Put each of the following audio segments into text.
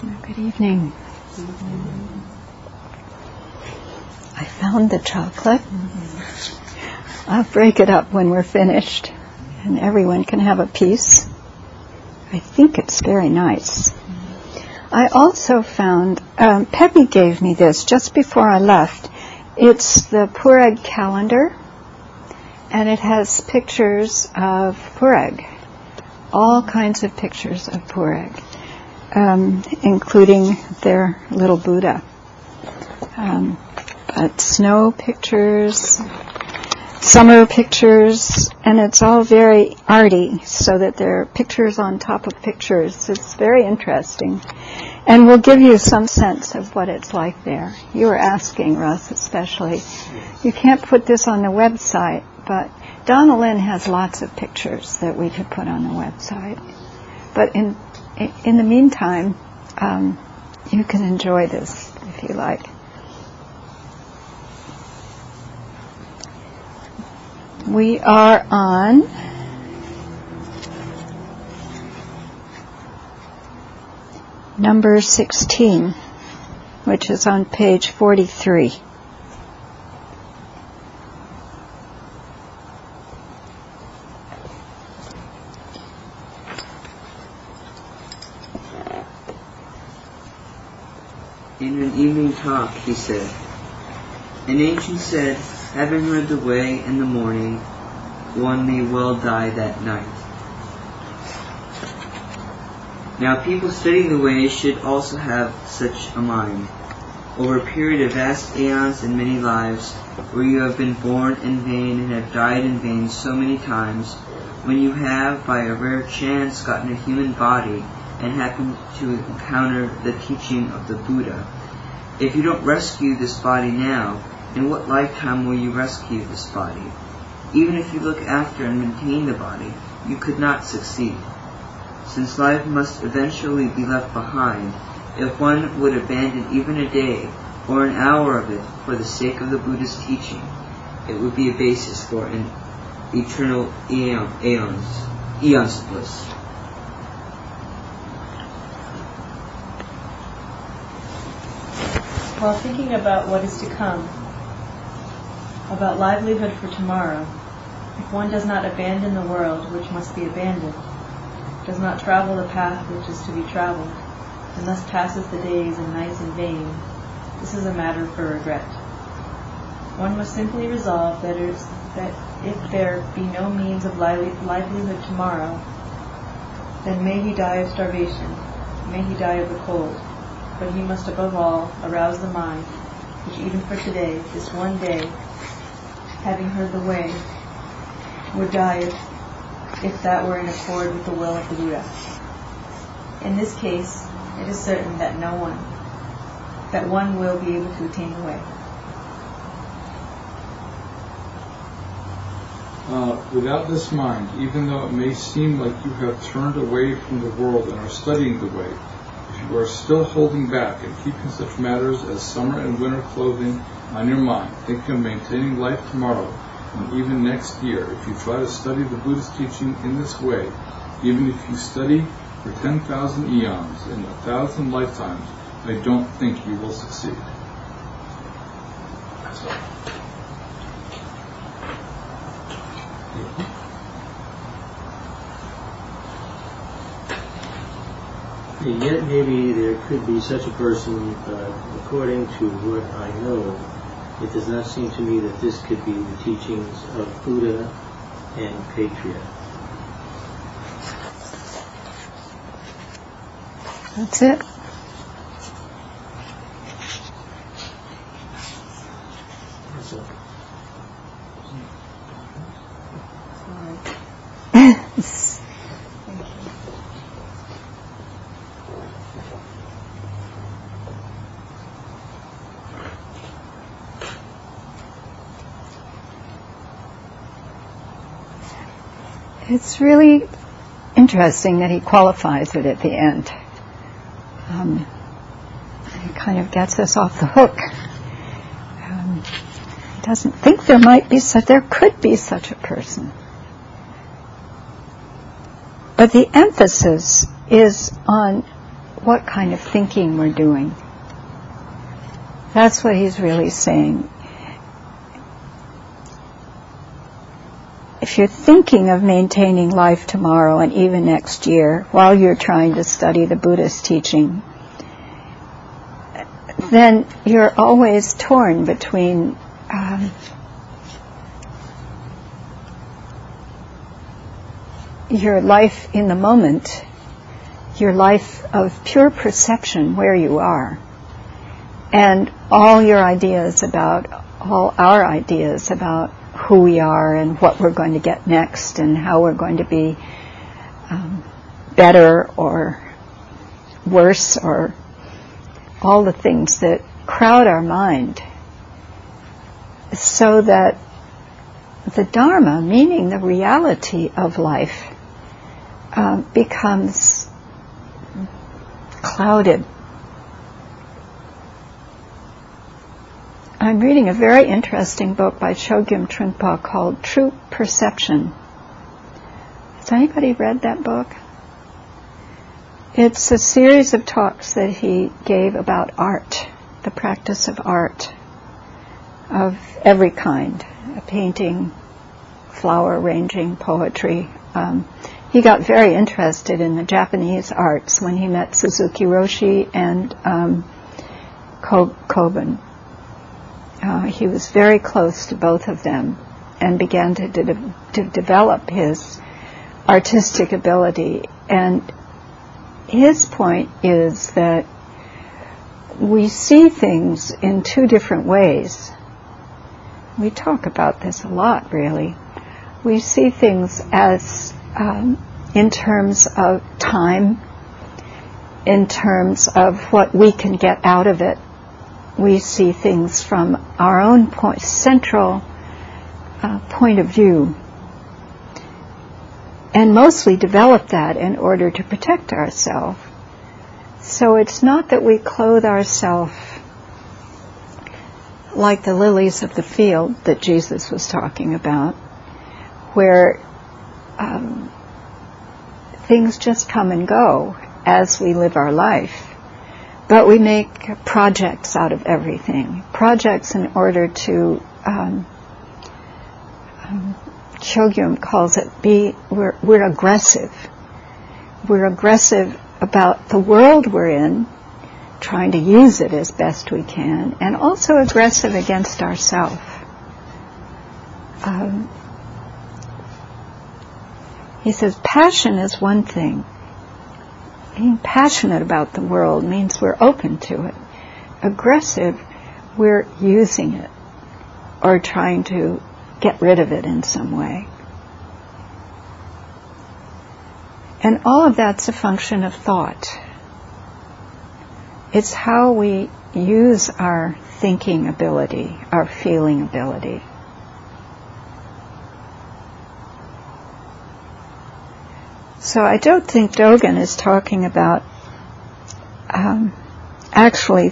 Good evening. I found the chocolate. I'll break it up when we're finished, and everyone can have a piece. I think it's very nice. I also found, Peppy gave me this just before I left. It's the Pureg calendar, and it has pictures of Pureg, all kinds of pictures of Pureg, including their little Buddha. But snow pictures, summer pictures, and it's all very arty, so that there are pictures on top of pictures. It's very interesting. And we'll give you some sense of what it's like there. You were asking, Russ, especially. You can't put this on the website, but Donna Lynn has lots of pictures that we could put on the website. But in the meantime, you can enjoy this if you like. We are on number 16, which is on page 43. In an evening talk, he said, "An ancient said, having heard the way in the morning, one may well die that night." Now people studying the way should also have such a mind. Over a period of vast aeons and many lives, where you have been born in vain and have died in vain so many times, when you have by a rare chance gotten a human body and happen to encounter the teaching of the Buddha, if you don't rescue this body now, in what lifetime will you rescue this body? Even if you look after and maintain the body, you could not succeed. Since life must eventually be left behind, if one would abandon even a day or an hour of it for the sake of the Buddha's teaching, it would be a basis for an eternal eons of bliss. While thinking about what is to come, about livelihood for tomorrow, if one does not abandon the world which must be abandoned, does not travel the path which is to be traveled, and thus passes the days and nights in vain, this is a matter for regret. One must simply resolve that if there be no means of livelihood tomorrow, then may he die of starvation, may he die of the cold, but he must above all arouse the mind, which even for today, this one day, having heard the way, would die if that were in accord with the will of the Buddha. In this case, it is certain that one will be able to attain the way. Without this mind, even though it may seem like you have turned away from the world and are studying the way, if you are still holding back and keeping such matters as summer and winter clothing on your mind, thinking of maintaining life tomorrow and even next year, if you try to study the Buddha's teaching in this way, even if you study for 10,000 eons in 1,000 lifetimes, I don't think you will succeed. Yet maybe there could be such a person, but according to what I know, it does not seem to me that this could be the teachings of Buddha and Patriarch. That's it. It's really interesting that he qualifies it at the end. It kind of gets us off the hook. He doesn't think there could be such a person. But the emphasis is on what kind of thinking we're doing. That's what he's really saying. If you're thinking of maintaining life tomorrow and even next year while you're trying to study the Buddhist teaching, then you're always torn between your life in the moment, your life of pure perception where you are, and all our ideas about who we are and what we're going to get next and how we're going to be better or worse, or all the things that crowd our mind, so that the Dharma, meaning the reality of life, becomes clouded. I'm reading a very interesting book by Chogyam Trungpa called True Perception. Has anybody read that book? It's a series of talks that he gave about art, the practice of art, of every kind, painting, flower arranging, poetry. He got very interested in the Japanese arts when he met Suzuki Roshi and Koban. He was very close to both of them and began to develop his artistic ability. And his point is that we see things in two different ways. We talk about this a lot, really. We see things as in terms of time, in terms of what we can get out of it. We see things from our own central point of view, and mostly develop that in order to protect ourselves. So it's not that we clothe ourselves like the lilies of the field that Jesus was talking about, where things just come and go as we live our life. But we make projects out of everything. Projects in order to, Chogyam calls it, we're aggressive. We're aggressive about the world we're in, trying to use it as best we can, and also aggressive against ourselves. He says passion is one thing. Being passionate about the world means we're open to it. Aggressive, we're using it or trying to get rid of it in some way. And all of that's a function of thought. It's how we use our thinking ability, our feeling ability. So I don't think Dogen is talking about actually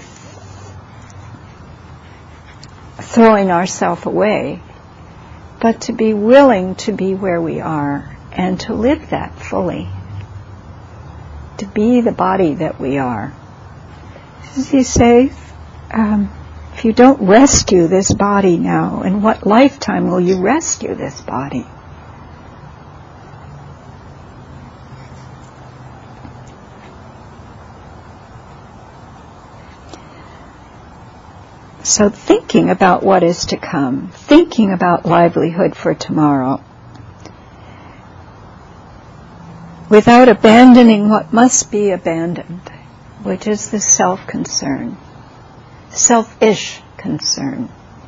throwing ourselves away, but to be willing to be where we are and to live that fully, to be the body that we are. As you say, if you don't rescue this body now, in what lifetime will you rescue this body? So thinking about what is to come, thinking about livelihood for tomorrow, without abandoning what must be abandoned, which is the self-concern, selfish concern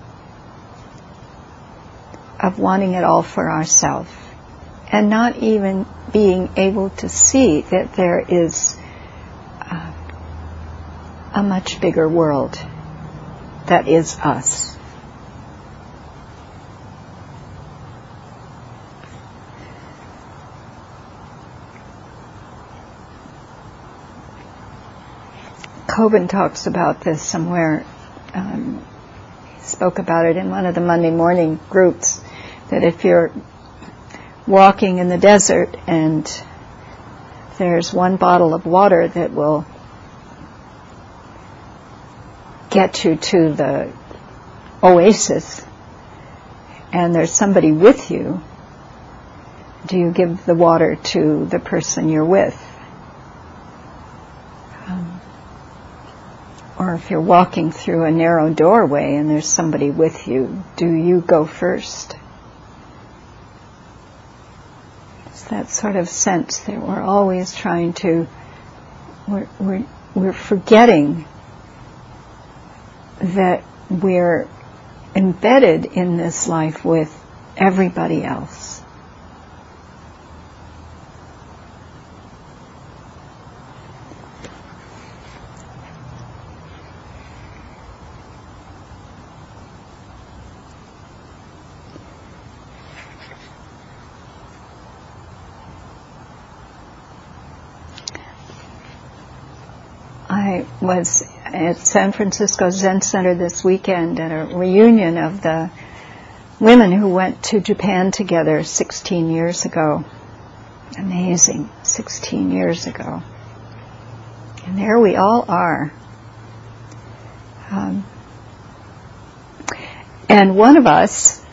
of wanting it all for ourselves, and not even being able to see that there is a much bigger world that is us. Koban talks about this somewhere. He spoke about it in one of the Monday morning groups, that if you're walking in the desert and there's one bottle of water that will get you to the oasis and there's somebody with you, do you give the water to the person you're with? Or if you're walking through a narrow doorway and there's somebody with you, do you go first? It's that sort of sense that we're always trying to, we're forgetting that we're embedded in this life with everybody else. I was at San Francisco Zen Center this weekend at a reunion of the women who went to Japan together 16 years ago. Amazing, 16 years ago. And there we all are. And one of us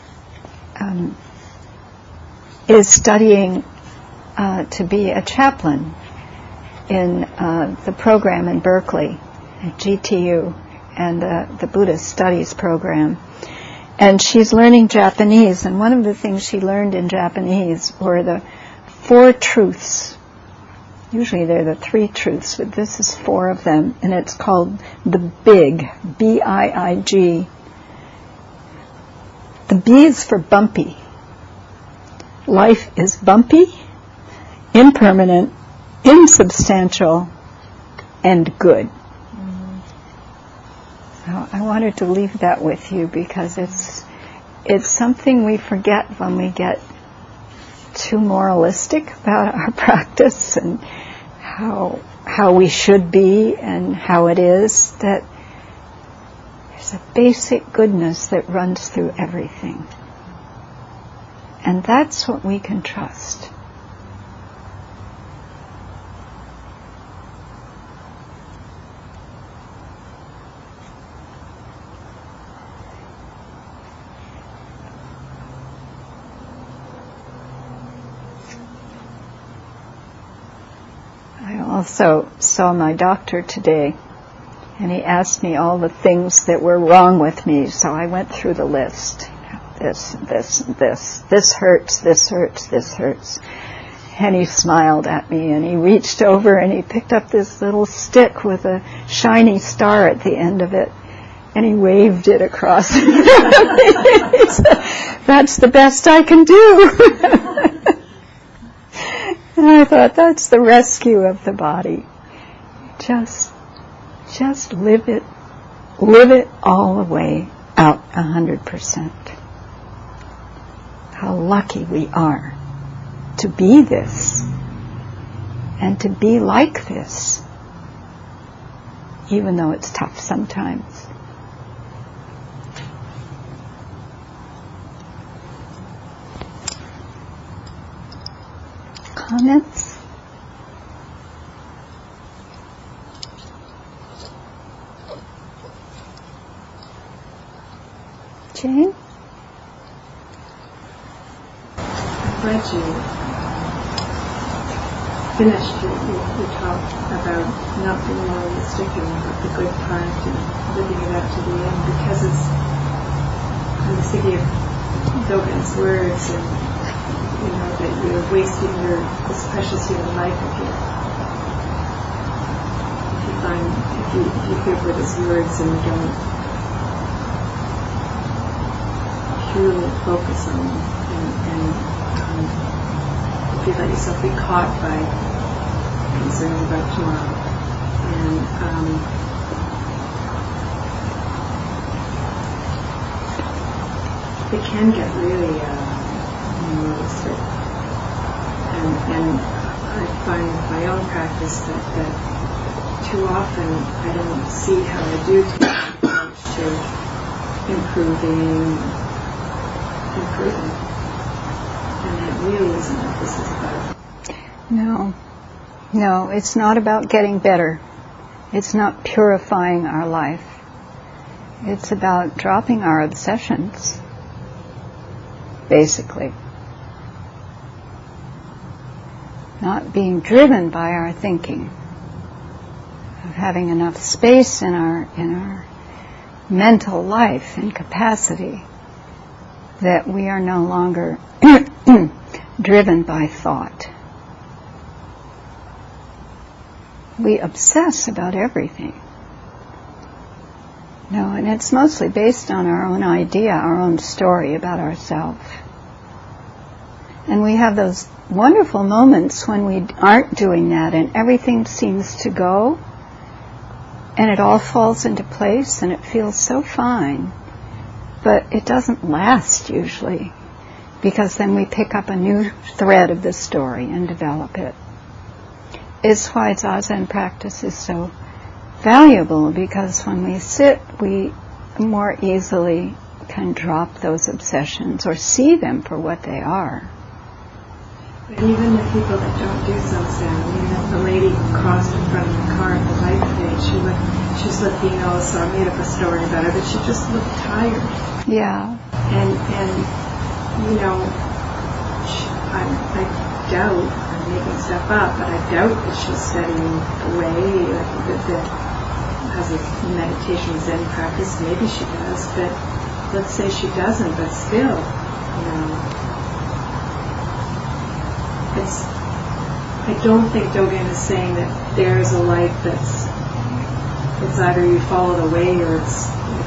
is studying to be a chaplain in the program in Berkeley, at GTU, and the Buddhist Studies program. And she's learning Japanese, and one of the things she learned in Japanese were the 4 truths. Usually they're the 3 truths, but this is 4 of them, and it's called the BIG, B-I-I-G. The B is for bumpy. Life is bumpy, impermanent, insubstantial, and good. So I wanted to leave that with you because it's something we forget when we get too moralistic about our practice and how we should be and how it is, that there's a basic goodness that runs through everything. And that's what we can trust. I also saw my doctor today, and he asked me all the things that were wrong with me, so I went through the list. This hurts, this hurts, this hurts. And he smiled at me, and he reached over and he picked up this little stick with a shiny star at the end of it, and he waved it across. He said, "That's the best I can do." And I thought, that's the rescue of the body. Just live it all the way out 100%. How lucky we are to be this and to be like this, even though it's tough sometimes. Comments? Jane? I'm glad you finished your talk about not being moralistic and about the good part and living it out to the end, because I was thinking of Dogen's words and that you're wasting this precious human life if you hear Buddha's words and don't purely focus on them, and if you let yourself be caught by concerns about tomorrow, and it can get really moralistic. And I find with my own practice that too often I don't see how I do take approach to improving. And it really isn't what this is about. No, it's not about getting better. It's not purifying our life. It's about dropping our obsessions, basically. Not being driven by our thinking. Of having enough space in our mental life and capacity that we are no longer driven by thought. We obsess about everything. No, and it's mostly based on our own idea, our own story about ourselves. And we have those wonderful moments when we aren't doing that and everything seems to go and it all falls into place and it feels so fine. But it doesn't last usually, because then we pick up a new thread of the story and develop it. It's why Zazen practice is so valuable, because when we sit, we more easily can drop those obsessions or see them for what they are. But even the people that don't do Zazen, the lady crossed in front of the car at the light today, she was looking, so I made up a story about her, but she just looked tired. Yeah. And I doubt, I'm making stuff up, but I doubt that she's studying away, that has a meditation Zen practice. Maybe she does, but let's say she doesn't, but still, I don't think Dogen is saying that there's a life it's either you follow the way or it's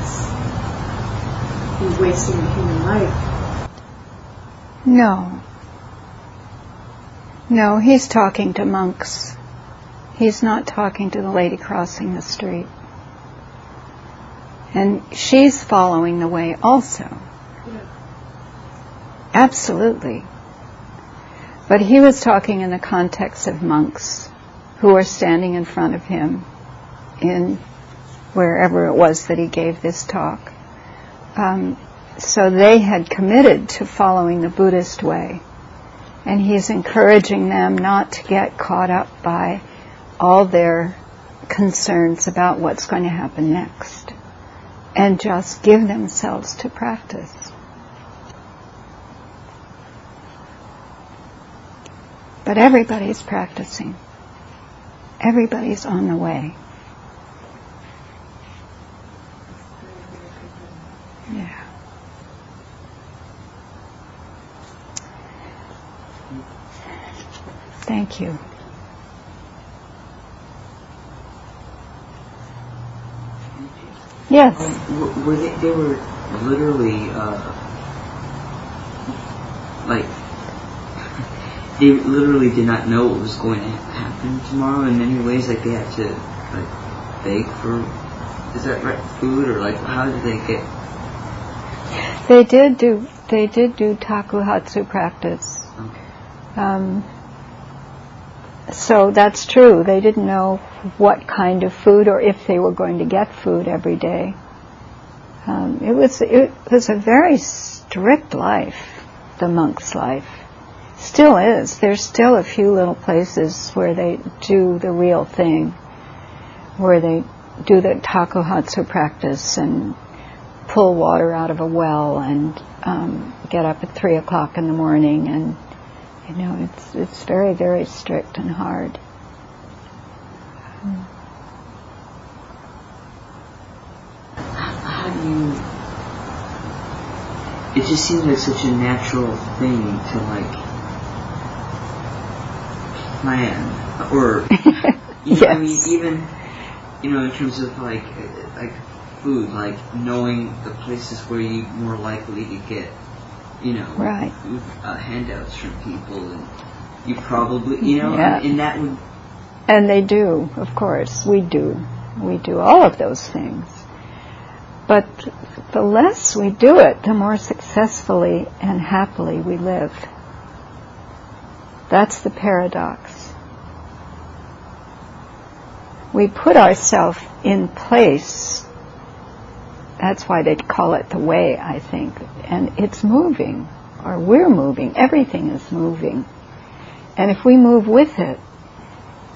you're wasting a human life. No, he's talking to monks. He's not talking to the lady crossing the street. And she's following the way also. Yeah. Absolutely. But he was talking in the context of monks who were standing in front of him in wherever it was that he gave this talk. So they had committed to following the Buddhist way. And he's encouraging them not to get caught up by all their concerns about what's going to happen next, and just give themselves to practice. But everybody's practicing. Everybody's on the way. Yeah. Thank you. Yes. Were they were literally they literally did not know what was going to happen tomorrow in many ways. Like they had to beg for, is that right, food, or how did they get? They did do takuhatsu practice. Okay. So that's true. They didn't know what kind of food or if they were going to get food every day. It was a very strict life, the monk's life. Still is. There's still a few little places where they do the real thing, where they do the takuhatsu practice and pull water out of a well and get up at 3 o'clock in the morning, and it's very, very strict and hard. How do you? It just seems like such a natural thing to plan, or Yes. I mean, even in terms of like food, knowing the places where you're more likely to get Right. food, handouts from people, and you probably Yeah. and that would. And they do, of course. We do all of those things. But the less we do it, the more successfully and happily we live. That's the paradox. We put ourselves in place. That's why they call it the way, I think. And it's moving, or we're moving. Everything is moving. And if we move with it,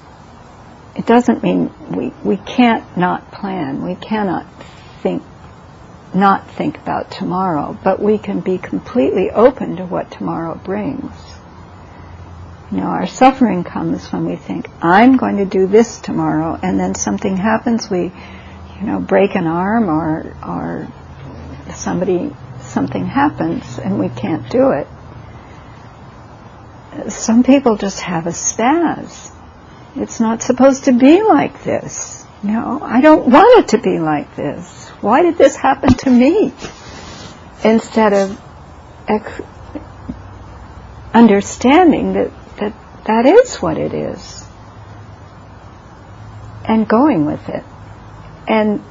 it doesn't mean we can't not plan. We cannot think not think about tomorrow, but we can be completely open to what tomorrow brings. Our suffering comes when we think, I'm going to do this tomorrow, and then something happens, we, break an arm or something happens and we can't do it. Some people just have a spaz. It's not supposed to be like this. I don't want it to be like this. Why did this happen to me? Instead of understanding that is what it is, and going with it, and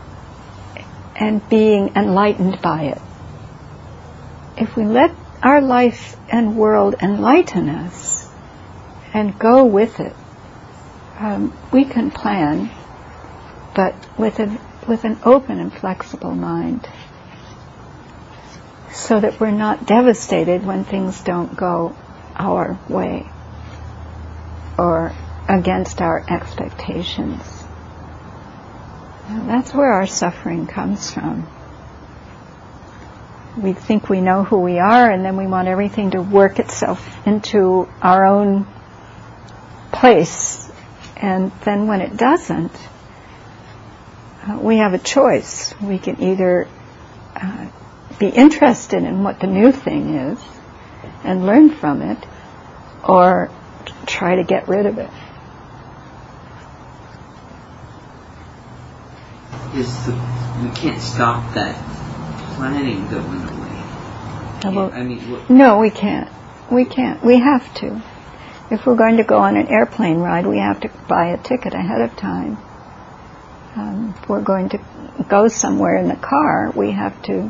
being enlightened by it. If we let our life and world enlighten us and go with it, we can plan, but with an open and flexible mind, so that we're not devastated when things don't go our way or against our expectations. That's where our suffering comes from. We think we know who we are, and then we want everything to work itself into our own place. And then when it doesn't, we have a choice. We can either be interested in what the new thing is and learn from it, or try to get rid of it. We can't stop that planning going away. No, we can't. We can't. We have to. If we're going to go on an airplane ride, we have to buy a ticket ahead of time. If we're going to go somewhere in the car, we have to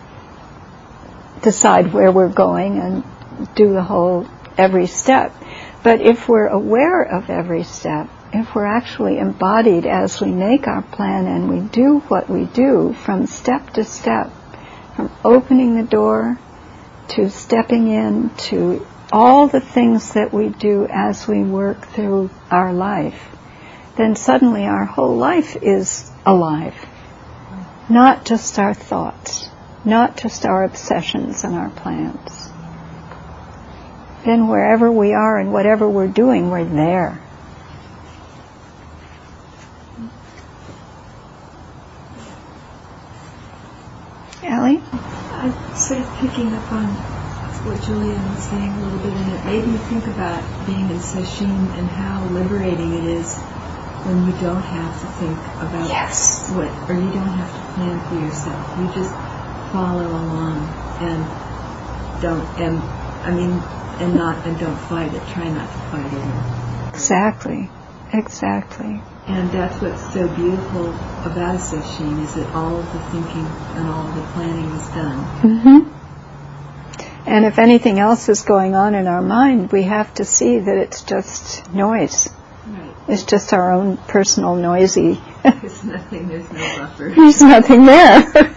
decide where we're going and do every step. But if we're aware of every step, if we're actually embodied as we make our plan and we do what we do from step to step, from opening the door to stepping in to all the things that we do as we work through our life, then suddenly our whole life is alive. Not just our thoughts, not just our obsessions and our plans. Then wherever we are and whatever we're doing, we're there. Ellie? I'm sort of picking up on what Julian was saying a little bit, and it made me think about being in sesshin and how liberating it is when you don't have to think about or you don't have to plan for yourself. You just follow along and don't fight it. Try not to fight it. Exactly. And that's what's so beautiful about a sesshin, is that all of the thinking and all of the planning is done. Mm-hmm. And if anything else is going on in our mind, we have to see that it's just noise. Right. It's just our own personal noisy. There's nothing, there's no buffer. There's nothing there.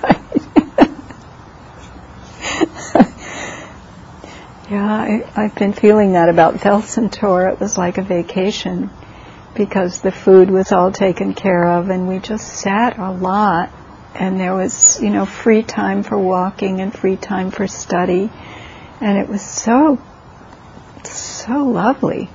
Yeah, I've been feeling that about Felsentor. It was like a vacation because the food was all taken care of and we just sat a lot, and there was, free time for walking and free time for study, and it was so lovely.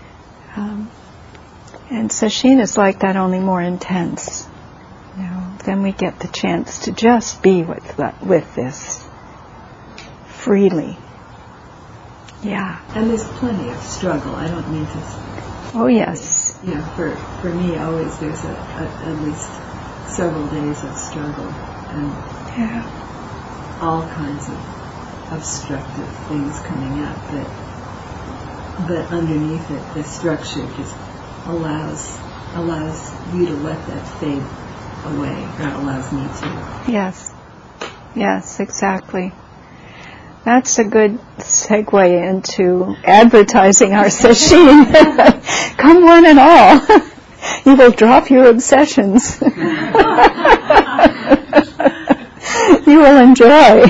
And sesshin is like that, only more intense. Then we get the chance to just be with this freely. Yeah. And there's plenty of struggle. I don't mean to. Oh yes. For me, always there's at least several days of struggle and all kinds of obstructive things coming up. But underneath it, the structure just allows you to let that fade away, or allows me to. Yes, exactly. That's a good segue into advertising our sesshin. Come one and all. You will drop your obsessions. You will enjoy.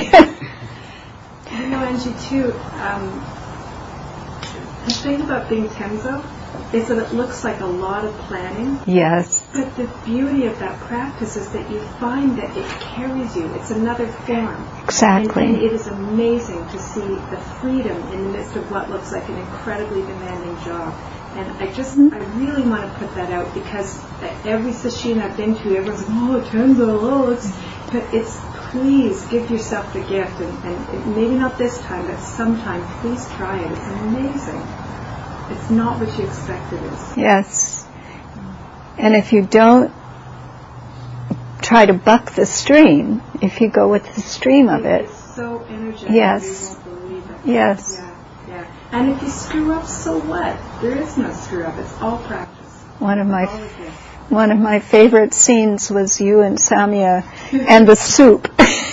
Angie, too, the thing about being Tenzo is that it looks like a lot of planning. Yes. But the beauty of that practice is that you find that it carries you. It's another form. Exactly. And it is amazing to see the freedom in the midst of what looks like an incredibly demanding job. And I really want to put that out, because every sesshin I've been to, everyone's like, but it's, please give yourself the gift, and maybe not this time, but sometime, please try it. It's amazing. It's not what you expect it is. Yes. And if you don't try to buck the stream, if you go with the stream of it. It's so energetic. Yes. You won't believe it. Yes. Yeah. And if you screw up, so what? There is no screw up. It's all practice. One of my favorite scenes was you and Samya and the soup.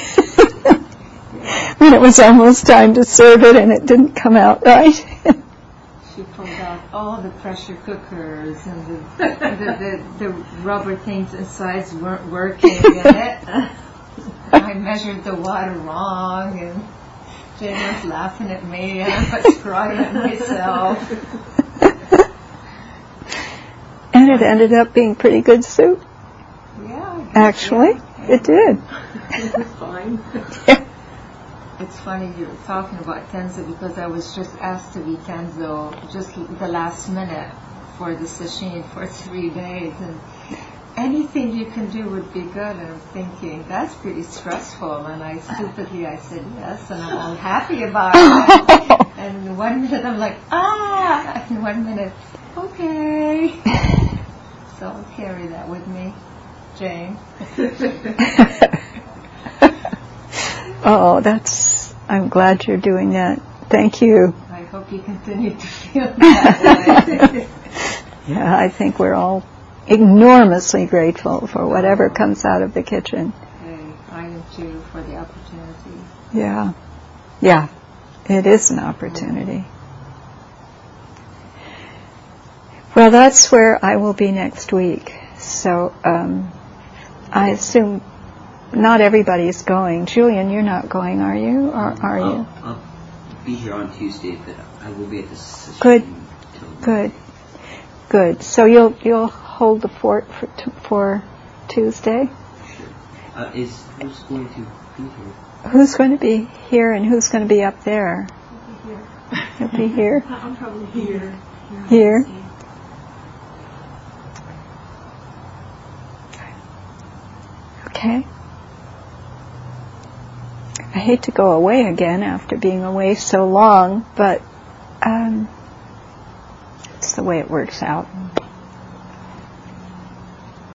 When it was almost time to serve it and it didn't come out right. She pulled out all the pressure cookers, and the rubber things inside weren't working. And I measured the water wrong, and Jane was laughing at me, and I was crying at myself. And it ended up being pretty good soup. Yeah. Actually, it did. It was fine. Yeah. It's funny you're talking about Tenzo, because I was just asked to be Tenzo just the last minute for the sesshin for 3 days, and anything you can do would be good. And I'm thinking, that's pretty stressful. And I said yes, and I'm all happy about it. And in 1 minute I'm like, and 1 minute, okay. So I'll carry that with me, Jane. Oh, I'm glad you're doing that. Thank you. I hope you continue to feel that way. Yeah, I think we're all enormously grateful for whatever comes out of the kitchen. I am too, for the opportunity. Yeah. Yeah. It is an opportunity. Well, that's where I will be next week. So I assume not everybody's going. Julian, you're not going, are you? Or are you? I'll be here on Tuesday, but I will be at the session. Good. Good. Good. So you'll hold the fort for Tuesday? Sure. Who's going to be here? Who's going to be here and who's going to be up there? You'll be here. I'm probably here. Here. Okay. I hate to go away again after being away so long, but it's the way it works out.